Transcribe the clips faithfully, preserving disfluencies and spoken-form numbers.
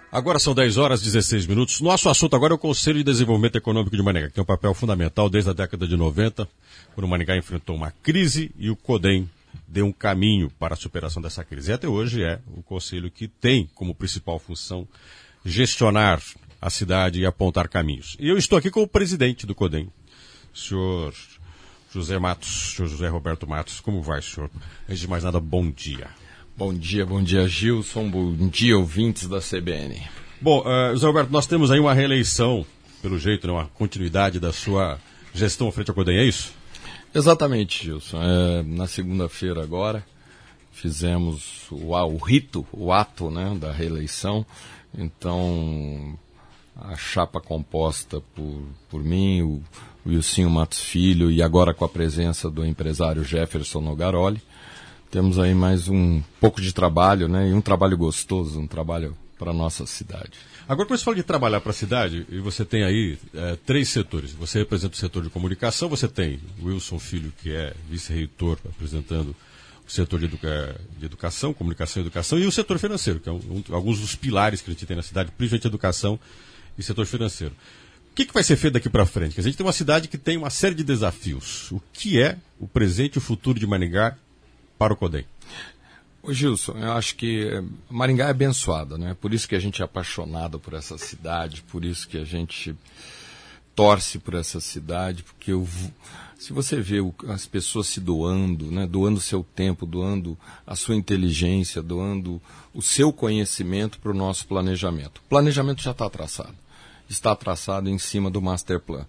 Agora são dez horas e dezesseis minutos. Nosso assunto agora é o Conselho de Desenvolvimento Econômico de Maringá, que tem um papel fundamental desde a década de noventa, quando o Maringá enfrentou uma crise e o CODEM deu um caminho para a superação dessa crise. E até hoje é o Conselho que tem como principal função gestionar a cidade e apontar caminhos. E eu estou aqui com o presidente do CODEM, o senhor José Matos, senhor José Roberto Matos. Como vai, senhor? Antes de mais nada, bom dia. Bom dia, bom dia, Gilson, bom dia, ouvintes da C B N. Bom, uh, José Roberto, nós temos aí uma reeleição, pelo jeito, né, uma continuidade da sua gestão frente ao CODEM, é isso? Exatamente, Gilson. É, na segunda-feira agora, fizemos o, o rito, o ato, né, da reeleição. Então, a chapa composta por, por mim, o, o Wilsinho Matos Filho, e agora com a presença do empresário Jefferson Nogaroli. Temos aí mais um pouco de trabalho, né? E um trabalho gostoso, um trabalho para a nossa cidade. Agora, quando você fala de trabalhar para a cidade, e você tem aí é, três setores. Você representa o setor de comunicação, você tem o Wilson Filho, que é vice-reitor, apresentando o setor de, educa... de educação, comunicação e educação, e o setor financeiro, que é um, um, alguns dos pilares que a gente tem na cidade, principalmente educação e setor financeiro. O que, que vai ser feito daqui para frente? Porque a gente tem uma cidade que tem uma série de desafios. O que é o presente e o futuro de Maringá para o CODEM? Ô Gilson, eu acho que Maringá é abençoada, né? Por isso que a gente é apaixonado por essa cidade, por isso que a gente torce por essa cidade, porque eu, se você vê o, as pessoas se doando, né? Doando seu tempo, doando a sua inteligência, doando o seu conhecimento para o nosso planejamento. O planejamento já está traçado, está traçado em cima do Master Plan.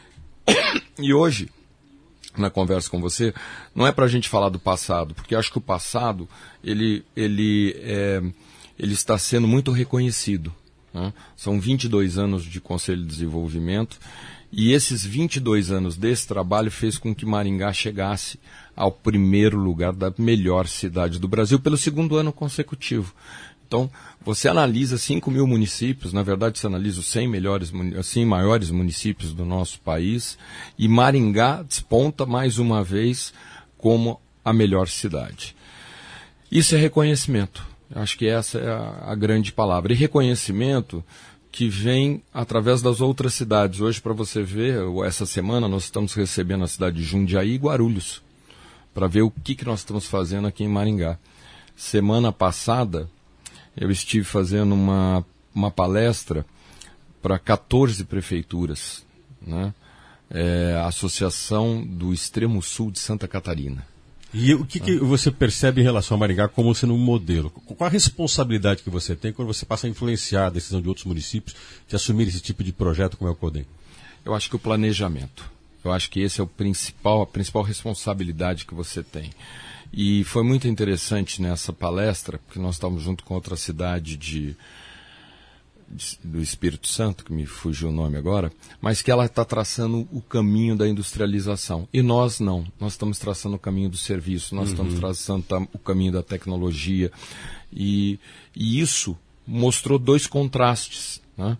E hoje, na conversa com você, não é para a gente falar do passado, porque acho que o passado ele, ele, é, ele está sendo muito reconhecido, né? São vinte e dois anos de Conselho de Desenvolvimento, e esses vinte e dois anos desse trabalho fez com que Maringá chegasse ao primeiro lugar da melhor cidade do Brasil pelo segundo ano consecutivo. Então, você analisa cinco mil municípios, na verdade você analisa os cem, melhores, cem maiores municípios do nosso país, e Maringá desponta mais uma vez como a melhor cidade. Isso é reconhecimento. Eu acho que essa é a, a grande palavra. E reconhecimento que vem através das outras cidades. Hoje, para você ver, essa semana nós estamos recebendo a cidade de Jundiaí e Guarulhos, para ver o que, que nós estamos fazendo aqui em Maringá. Semana passada, eu estive fazendo uma, uma palestra para quatorze prefeituras, né? É, a Associação do Extremo Sul de Santa Catarina. E o que, que você percebe em relação a Maringá como sendo um modelo? Qual a responsabilidade que você tem quando você passa a influenciar a decisão de outros municípios de assumir esse tipo de projeto como é o CODEM? Eu acho que o planejamento. Eu acho que esse é o principal, a principal responsabilidade que você tem. E foi muito interessante nessa palestra, porque nós estávamos junto com outra cidade de, de, do Espírito Santo, que me fugiu o nome agora, mas que ela está traçando o caminho da industrialização. E nós não. Nós estamos traçando o caminho do serviço, nós uhum. estamos traçando tam, o caminho da tecnologia. E, e isso mostrou dois contrastes, né?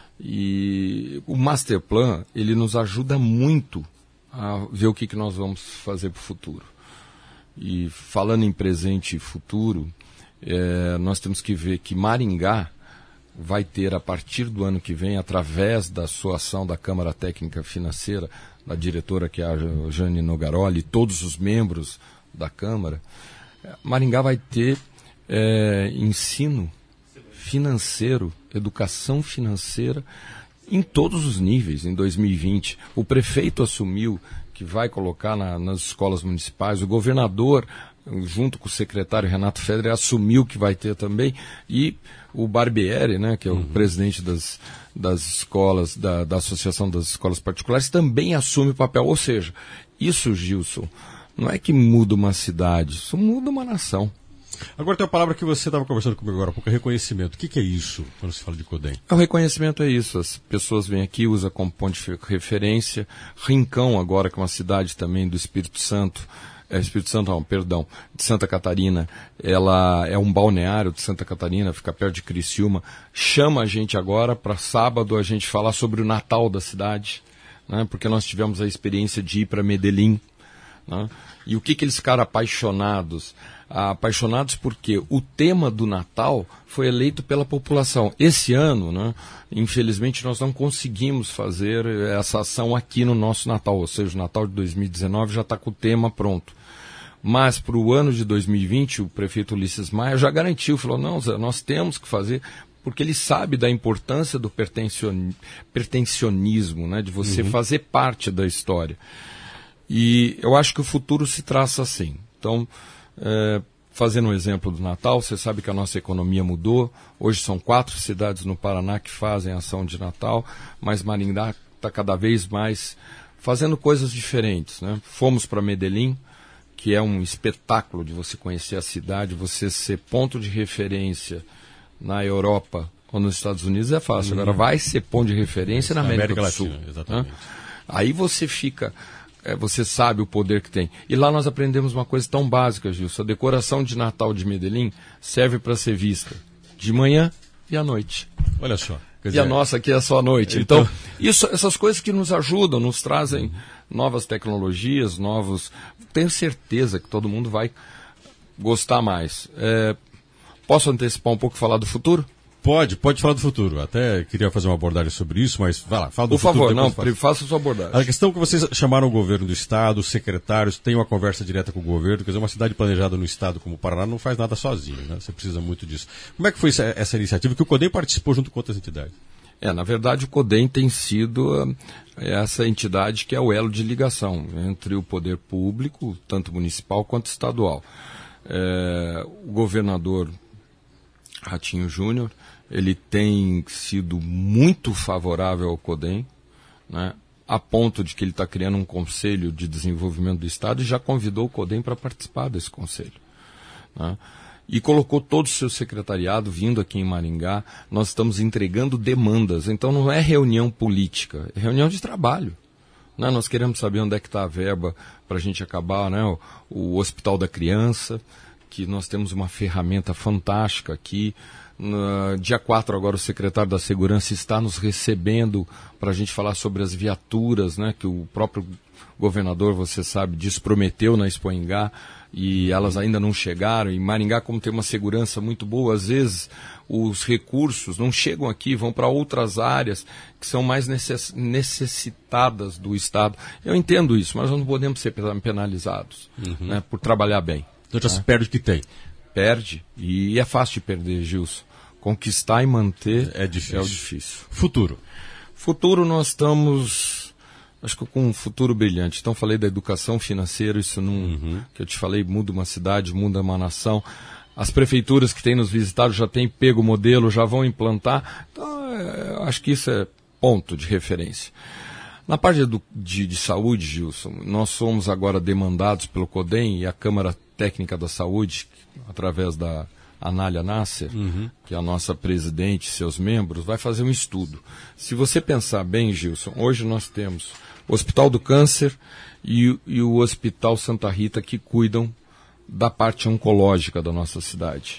E o Master Plan, ele nos ajuda muito a ver o que, que nós vamos fazer para o futuro. E falando em presente e futuro, é, nós temos que ver que Maringá vai ter, a partir do ano que vem, através da sua ação da Câmara Técnica Financeira, da diretora que é a Jane Nogaroli, e todos os membros da Câmara, Maringá vai ter é, ensino financeiro, educação financeira, em todos os níveis, em dois mil e vinte. O prefeito assumiu que vai colocar na, nas escolas municipais, o governador, junto com o secretário Renato Federer, assumiu que vai ter também, e o Barbieri, né, que é o uhum. presidente das, das escolas, da, da Associação das Escolas Particulares, também assume o papel. Ou seja, isso, Gilson, não é que muda uma cidade, isso muda uma nação. Agora tem uma palavra que você estava conversando comigo agora há pouco, é reconhecimento. O que, que é isso quando se fala de CODEM? O reconhecimento é isso. As pessoas vêm aqui, usam como ponto de referência. Rincão, agora, que é uma cidade também do Espírito Santo, é, Espírito Santo, não, perdão, de Santa Catarina, ela é um balneário de Santa Catarina, fica perto de Criciúma. Chama a gente agora para sábado a gente falar sobre o Natal da cidade, né, porque nós tivemos a experiência de ir para Medellín, né, e o que, que eles ficaram apaixonados? apaixonados porque o tema do Natal foi eleito pela população. Esse ano, né, infelizmente, nós não conseguimos fazer essa ação aqui no nosso Natal, ou seja, o Natal de dois mil e dezenove já está com o tema pronto. Mas para o ano de dois mil e vinte, o prefeito Ulisses Maia já garantiu, falou, não, Zé, nós temos que fazer, porque ele sabe da importância do pertencion... pertencionismo, né, de você uhum. fazer parte da história. E eu acho que o futuro se traça assim. Então, é, fazendo um exemplo do Natal, você sabe que a nossa economia mudou. Hoje são quatro cidades no Paraná que fazem ação de Natal, mas Maringá está cada vez mais fazendo coisas diferentes, né? Fomos para Medellín, que é um espetáculo de você conhecer a cidade, você ser ponto de referência na Europa ou nos Estados Unidos é fácil. Uhum. Agora vai ser ponto de referência na América, América do Sul. Latina, exatamente. Né? Aí você fica... É, você sabe o poder que tem. E lá nós aprendemos uma coisa tão básica, Gilson. A decoração de Natal de Medellín serve para ser vista de manhã e à noite. Olha só. E dizer... a nossa aqui é só à noite. Então, então isso, essas coisas que nos ajudam, nos trazem novas tecnologias, novos... Tenho certeza que todo mundo vai gostar mais. É... Posso antecipar um pouco e falar do futuro? Pode, pode falar do futuro. Até queria fazer uma abordagem sobre isso, mas vai lá, fala do Por futuro. Por favor, não, faça a sua abordagem. A questão que vocês chamaram o governo do Estado, os secretários, tem uma conversa direta com o governo, quer dizer, uma cidade planejada no Estado como o Paraná não faz nada sozinho, né? Você precisa muito disso. Como é que foi essa, essa iniciativa que o CODEM participou junto com outras entidades? É, na verdade, o CODEM tem sido uh, essa entidade que é o elo de ligação entre o poder público, tanto municipal quanto estadual. É, o governador Ratinho Júnior, ele tem sido muito favorável ao CODEM, né, a ponto de que ele está criando um conselho de desenvolvimento do Estado e já convidou o CODEM para participar desse conselho. Né, e colocou todo o seu secretariado vindo aqui em Maringá. Nós estamos entregando demandas, então não é reunião política, é reunião de trabalho. Né, nós queremos saber onde é que está a verba para a gente acabar, né, o, o Hospital da Criança, que nós temos uma ferramenta fantástica aqui. No dia quatro agora o secretário da Segurança está nos recebendo para a gente falar sobre as viaturas, né, que o próprio governador, você sabe, disso, prometeu na Expo Ingá e elas ainda não chegaram. E Maringá, como tem uma segurança muito boa, às vezes os recursos não chegam aqui, vão para outras áreas que são mais necess- necessitadas do Estado. Eu entendo isso, mas nós não podemos ser penalizados, uhum. né, por trabalhar bem. Então já né? se perde o que tem. Perde, e é fácil de perder, Gilson. Conquistar e manter é difícil. É o difícil. Futuro. Futuro nós estamos, acho que com um futuro brilhante. Então falei da educação financeira, isso não, uhum. que eu te falei, muda uma cidade, muda uma nação. As prefeituras que têm nos visitado já têm pego o modelo, já vão implantar. Então, é, acho que isso é ponto de referência. Na parte de, de, de saúde, Gilson, nós somos agora demandados pelo CODEM e a Câmara Técnica da Saúde, através da Anália Nasser, uhum. que é a nossa presidente e seus membros, vai fazer um estudo. Se você pensar bem, Gilson, hoje nós temos o Hospital do Câncer e, e o Hospital Santa Rita que cuidam da parte oncológica da nossa cidade.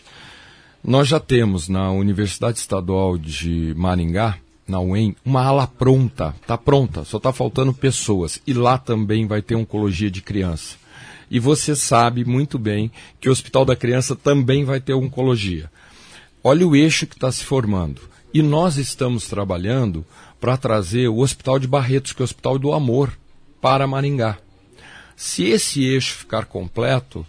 Nós já temos na Universidade Estadual de Maringá, na U E M, uma ala pronta, está pronta, só está faltando pessoas. E lá também vai ter oncologia de criança. E você sabe muito bem que o Hospital da Criança também vai ter oncologia. Olha o eixo que está se formando. E nós estamos trabalhando para trazer o Hospital de Barretos, que é o Hospital do Amor, para Maringá. Se esse eixo ficar completo,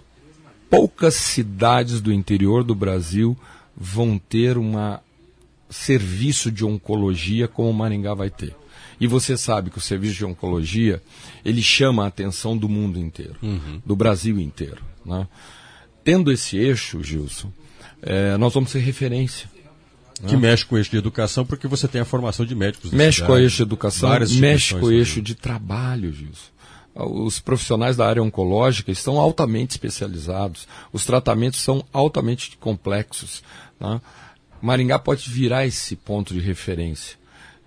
poucas cidades do interior do Brasil vão ter um serviço de oncologia como Maringá vai ter. E você sabe que o serviço de oncologia, ele chama a atenção do mundo inteiro, uhum. do Brasil inteiro. Né? Tendo esse eixo, Gilson, é, nós vamos ser referência. Que né? mexe com o eixo de educação, porque você tem a formação de médicos. Mexe cidade, com o eixo de educação, mexe com o eixo de trabalho, Gilson. Os profissionais da área oncológica estão altamente especializados, os tratamentos são altamente complexos. Né? Maringá pode virar esse ponto de referência.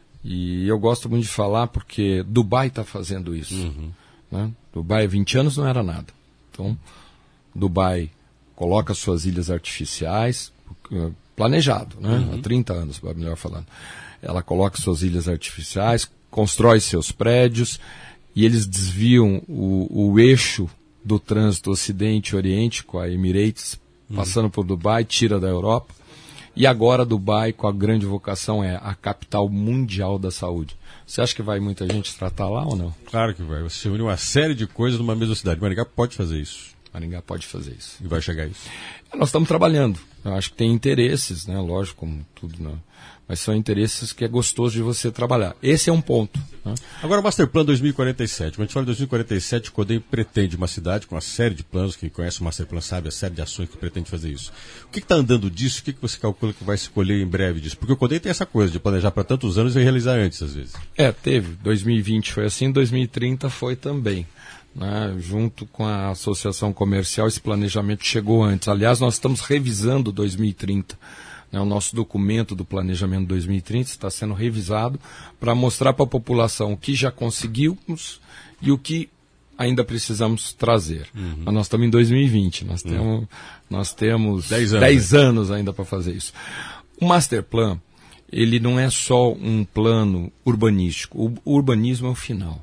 E eu gosto muito de falar porque Dubai está fazendo isso. Uhum. Né? Dubai, há vinte anos não era nada. Então, Dubai coloca suas ilhas artificiais, planejado, né? Uhum. há trinta anos, melhor falando. Ela coloca suas ilhas artificiais, constrói seus prédios e eles desviam o, o eixo do trânsito Ocidente e Oriente, com a Emirates, uhum. passando por Dubai, tira da Europa. E agora Dubai, com a grande vocação, é a capital mundial da saúde. Você acha que vai muita gente tratar lá ou não? Claro que vai. Você une uma série de coisas numa mesma cidade. Maringá pode fazer isso. Maringá pode fazer isso. E vai chegar a isso. Nós estamos trabalhando. Eu acho que tem interesses, né? Lógico, como tudo, né? Mas são interesses que é gostoso de você trabalhar. Esse é um ponto. Né? Agora, o Master Plan dois mil e quarenta e sete. Quando a gente fala de dois mil e quarenta e sete, o CODEM pretende uma cidade com uma série de planos. Quem conhece o Master Plan sabe a série de ações que pretende fazer isso. O que está andando disso? O que, que você calcula que vai se colher em breve disso? Porque o CODEM tem essa coisa de planejar para tantos anos e realizar antes, às vezes. É, teve. dois mil e vinte foi assim, dois mil e trinta foi também. Né? Junto com a Associação Comercial, esse planejamento chegou antes. Aliás, nós estamos revisando dois mil e trinta. O nosso documento do planejamento dois mil e trinta está sendo revisado para mostrar para a população o que já conseguimos e o que ainda precisamos trazer. Uhum. Mas nós estamos em dois mil e vinte, nós uhum. temos, nós temos dez anos, dez anos ainda para fazer isso. O Master Plan, ele não é só um plano urbanístico, o urbanismo é o final.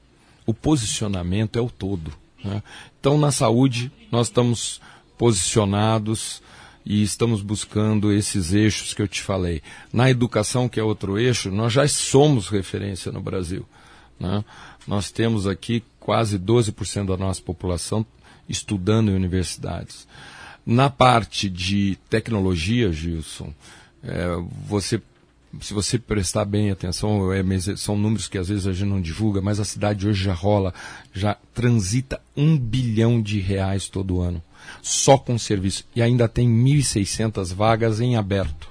O posicionamento é o todo. Né? Então, na saúde, nós estamos posicionados e estamos buscando esses eixos que eu te falei. Na educação, que é outro eixo, nós já somos referência no Brasil. Né? Nós temos aqui quase doze por cento da nossa população estudando em universidades. Na parte de tecnologia, Gilson, é, você, se você prestar bem atenção, é, são números que às vezes a gente não divulga, mas a cidade hoje já rola, já transita um bilhão de reais todo ano. Só com serviço. E ainda tem mil e seiscentas vagas em aberto.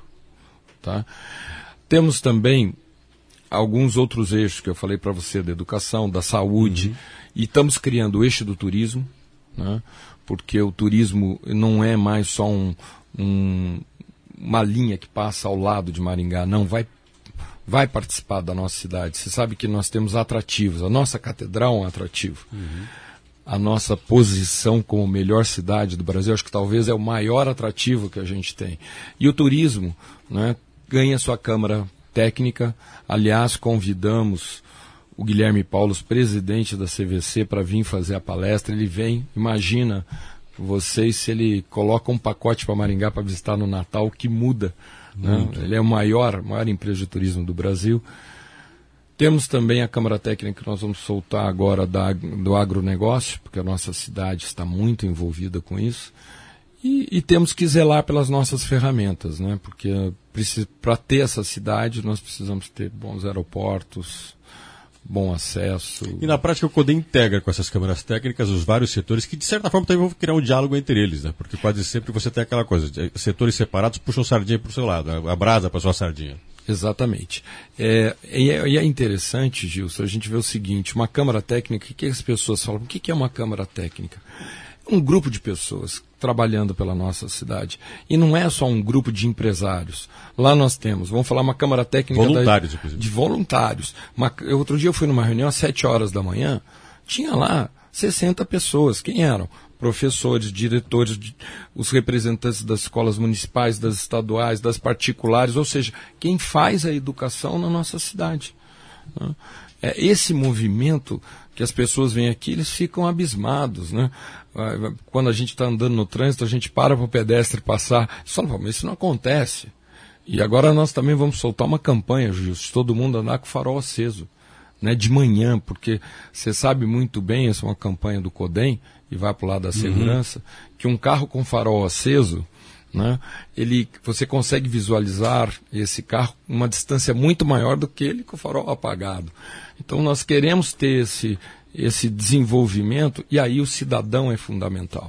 Tá? Temos também alguns outros eixos que eu falei para você, da educação, da saúde, uhum. e estamos criando o eixo do turismo, né? Porque o turismo não é mais só um, um, uma linha que passa ao lado de Maringá, não, vai, vai participar da nossa cidade. Você sabe que nós temos atrativos, a nossa catedral é um atrativo. Uhum. A nossa posição como melhor cidade do Brasil, acho que talvez é o maior atrativo que a gente tem. E o turismo, né, ganha sua Câmara Técnica. Aliás, convidamos o Guilherme Paulos, presidente da C V C, para vir fazer a palestra. Ele vem, imagina vocês se ele coloca um pacote para Maringá para visitar no Natal, que muda. Né? Ele é o maior, maior empresa de turismo do Brasil. Temos também a Câmara Técnica que nós vamos soltar agora da, do agronegócio, porque a nossa cidade está muito envolvida com isso. E, e temos que zelar pelas nossas ferramentas, né? Porque para ter essa cidade nós precisamos ter bons aeroportos, bom acesso. E na prática o CODEM integra com essas câmaras técnicas os vários setores que de certa forma também vão criar um diálogo entre eles, né? Porque quase sempre você tem aquela coisa, setores separados puxam sardinha para o seu lado, a brasa para a sua sardinha. Exatamente. É, e, é, e é interessante, Gilson, a gente vê o seguinte, uma Câmara Técnica, o que as pessoas falam? O que é uma Câmara Técnica? Um grupo de pessoas trabalhando pela nossa cidade. E não é só um grupo de empresários. Lá nós temos, vamos falar uma Câmara Técnica voluntários, da, inclusive. de voluntários. Uma, outro dia eu fui numa reunião às sete horas da manhã, tinha lá sessenta pessoas. Quem eram? Professores, diretores, os representantes das escolas municipais, das estaduais, das particulares, ou seja, quem faz a educação na nossa cidade. Né? É esse movimento que as pessoas vêm aqui, eles ficam abismados. Né? Quando a gente está andando no trânsito, a gente para para o pedestre passar. Só não, mas isso não acontece. E agora nós também vamos soltar uma campanha, Gilson, todo mundo andar com o farol aceso. Né, de manhã, porque você sabe muito bem, essa é uma campanha do CODEM, e vai para o lado da segurança, uhum. que um carro com farol aceso, né, ele, você consegue visualizar esse carro uma distância muito maior do que ele com o farol apagado. Então nós queremos ter esse, esse desenvolvimento, e aí o cidadão é fundamental.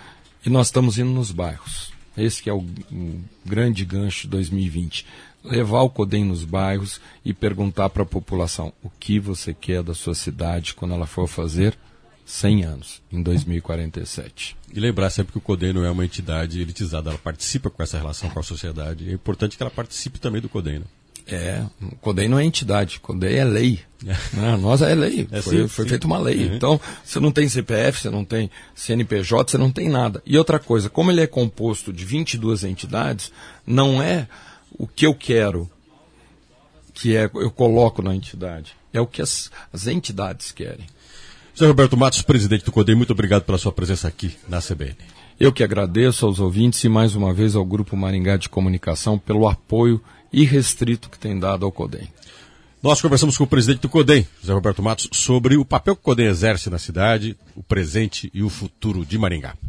E nós estamos indo nos bairros. Esse que é o, o grande gancho de dois mil e vinte. Levar o CODEM nos bairros e perguntar para a população o que você quer da sua cidade quando ela for fazer cem anos, em dois mil e quarenta e sete. E lembrar sempre que o CODEM não é uma entidade elitizada, ela participa com essa relação com a sociedade. É importante que ela participe também do CODEM, né? É, o CODEM não é entidade, o CODEM é lei. Né? Nós é lei, é, foi, sim, foi sim. feita uma lei. Uhum. Então, você não tem C P F, você não tem C N P J, você não tem nada. E outra coisa, como ele é composto de vinte e duas entidades, não é o que eu quero, que é, eu coloco na entidade, é o que as, as entidades querem. Zé Roberto Matos, presidente do CODEM, muito obrigado pela sua presença aqui na C B N. Eu que agradeço aos ouvintes e mais uma vez ao Grupo Maringá de Comunicação pelo apoio irrestrito que tem dado ao CODEM. Nós conversamos com o presidente do CODEM, Zé Roberto Matos, sobre o papel que o CODEM exerce na cidade, o presente e o futuro de Maringá.